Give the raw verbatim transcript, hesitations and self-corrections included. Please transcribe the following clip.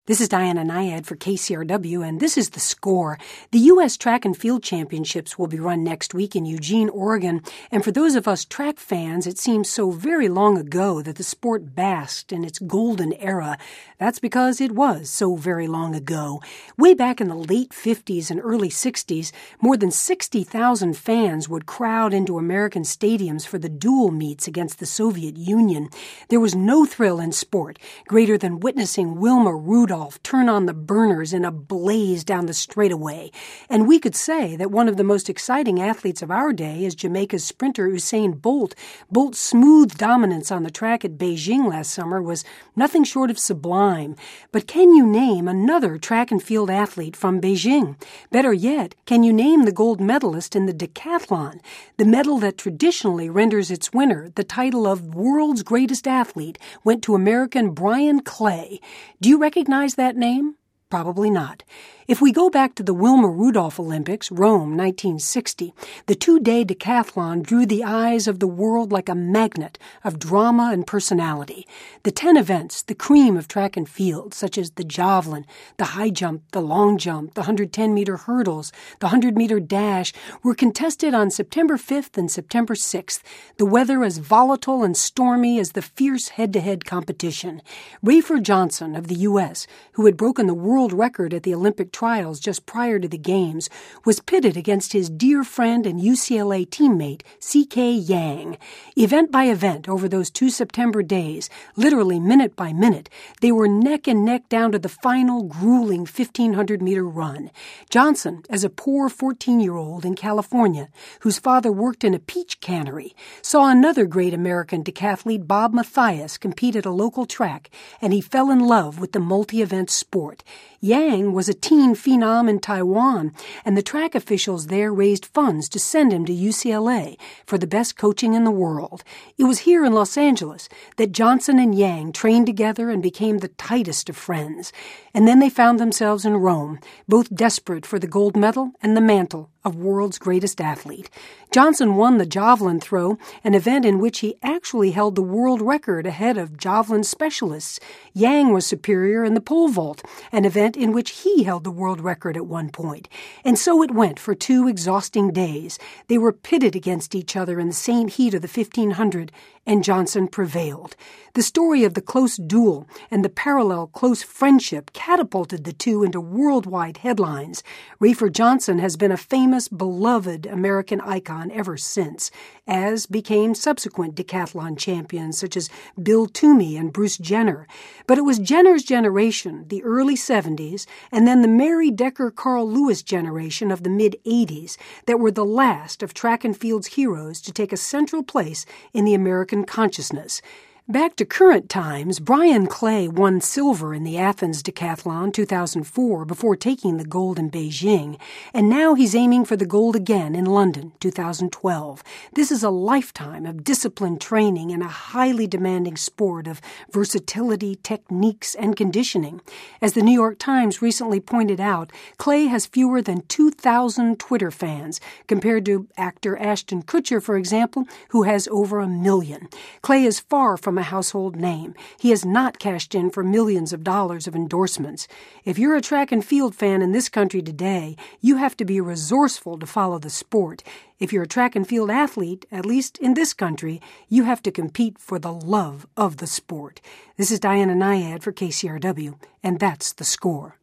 This is Diana Nyad for K C R W, and this is The Score. The U S Track and Field Championships will be run next week in Eugene, Oregon, and for those of us track fans, it seems so very long ago that the sport basked in its golden era. That's because it was so very long ago. Way back in the late fifties and early sixties, more than sixty thousand fans would crowd into American stadiums for the duel meets against the Soviet Union. There was no thrill in sport greater than witnessing Wilma Rudolph turn on the burners in a blaze down the straightaway. And we could say that one of the most exciting athletes of our day is Jamaica's sprinter Usain Bolt. Bolt's smooth dominance on the track at Beijing last summer was nothing short of sublime. But can you name another track and field athlete from Beijing? Better yet, can you name the gold medalist in the decathlon, the medal that traditionally renders its winner the title of world's greatest athlete went to American Brian Clay? Do you recognize that name? Probably not. If we go back to the Wilma Rudolph Olympics, Rome, nineteen sixty, the two-day decathlon drew the eyes of the world like a magnet of drama and personality. The ten events, the cream of track and field, such as the javelin, the high jump, the long jump, the one hundred ten meter hurdles, the one hundred meter dash, were contested on September fifth and September sixth, the weather as volatile and stormy as the fierce head-to-head competition. Rafer Johnson of the U S, who had broken the world record at the Olympic trials just prior to the Games, was pitted against his dear friend and U C L A teammate, C K Yang. Event by event over those two September days, literally minute by minute, they were neck and neck down to the final grueling fifteen hundred meter run. Johnson, as a poor fourteen-year-old in California, whose father worked in a peach cannery, saw another great American decathlete, Bob Mathias, compete at a local track, and he fell in love with the multi-event sport. Yang was a teen phenom in Taiwan, and the track officials there raised funds to send him to U C L A for the best coaching in the world. It was here in Los Angeles that Johnson and Yang trained together and became the tightest of friends. And then they found themselves in Rome, both desperate for the gold medal and the mantle of world's greatest athlete. Johnson won the javelin throw, an event in which he actually held the world record ahead of javelin specialists. Yang was superior in the pole vault, an event in which he held the world record at one point. And so it went for two exhausting days. They were pitted against each other in the same heat of the fifteen hundred, and Johnson prevailed. The story of the close duel and the parallel close friendship catapulted the two into worldwide headlines. Rafer Johnson has been a famous, beloved American icon ever since, as became subsequent decathlon champions such as Bill Toomey and Bruce Jenner. But it was Jenner's generation, the early seventies, and then the Mary Decker-Carl Lewis generation of the mid-eighties that were the last of track and field's heroes to take a central place in the American consciousness. Back to current times, Brian Clay won silver in the Athens Decathlon two thousand four before taking the gold in Beijing, and now he's aiming for the gold again in London two thousand twelve. This is a lifetime of disciplined training in a highly demanding sport of versatility, techniques, and conditioning. As the New York Times recently pointed out, Clay has fewer than two thousand Twitter fans, compared to actor Ashton Kutcher, for example, who has over a million. Clay is far from a household name. He has not cashed in for millions of dollars of endorsements. If you're a track and field fan in this country today, you have to be resourceful to follow the sport. If you're a track and field athlete, at least in this country, you have to compete for the love of the sport. This is Diana Nyad for K C R W, and that's The Score.